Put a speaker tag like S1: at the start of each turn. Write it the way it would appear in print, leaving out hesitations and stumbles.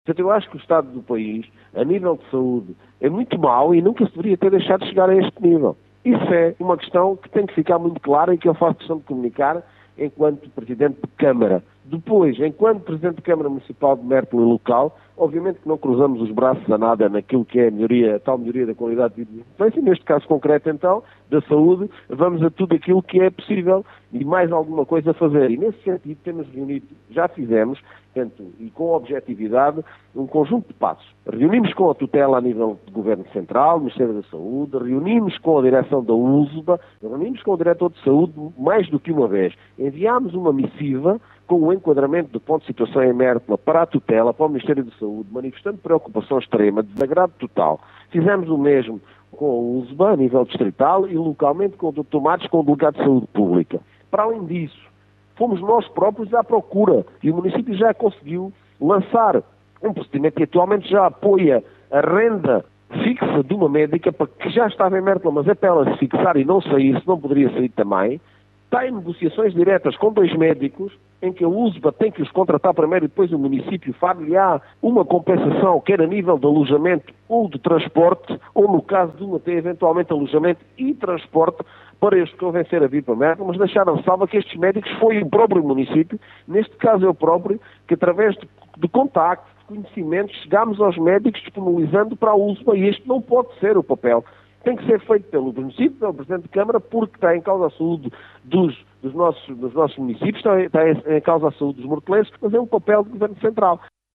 S1: Portanto, eu acho que o estado do país, a nível de saúde, é muito mau e nunca se deveria ter deixado de chegar a este nível. Isso é uma questão que tem que ficar muito clara e que eu faço questão de comunicar enquanto Presidente de Câmara. Depois, enquanto Presidente de Câmara Municipal de Mértola local, obviamente que não cruzamos os braços a nada naquilo que é a tal melhoria da qualidade de vida. Mas, neste caso concreto, então, da saúde, vamos a tudo aquilo que é possível e mais alguma coisa a fazer. E, nesse sentido, temos reunido, já fizemos, portanto, e com objetividade, um conjunto de passos. Reunimos com a tutela a nível do Governo Central, Ministério da Saúde, reunimos com a direção da USBA, reunimos com o Diretor de Saúde mais do que uma vez. Enviámos uma missiva com o enquadramento do ponto de situação em Mértola para a tutela, para o Ministério da Saúde, manifestando preocupação extrema, desagrado total. Fizemos o mesmo com a USBA, a nível distrital, e localmente com o Dr. Matos, com o Delegado de Saúde Pública. Para além disso, fomos nós próprios à procura, e o município já conseguiu lançar um procedimento que atualmente já apoia a renda fixa de uma médica que já estava em Mértola, mas é para ela se fixar e não sair, se não poderia sair também. Está em negociações diretas com 2 médicos, em que a USBA tem que os contratar primeiro e depois o município far-lhe-á uma compensação, quer a nível de alojamento ou de transporte, ou no caso de uma ter eventualmente alojamento e transporte, para eles convencer a vir para Mértola, mas deixaram salva que estes médicos foi o próprio município, neste caso é o próprio, que através de contactos, de conhecimentos, chegámos aos médicos disponibilizando para a USBA, e este não pode ser o papel. Tem que ser feito pelo município, pelo Presidente de Câmara, porque está em causa a saúde dos nossos municípios, está em causa a saúde dos mortelenses, mas é um papel do Governo Central.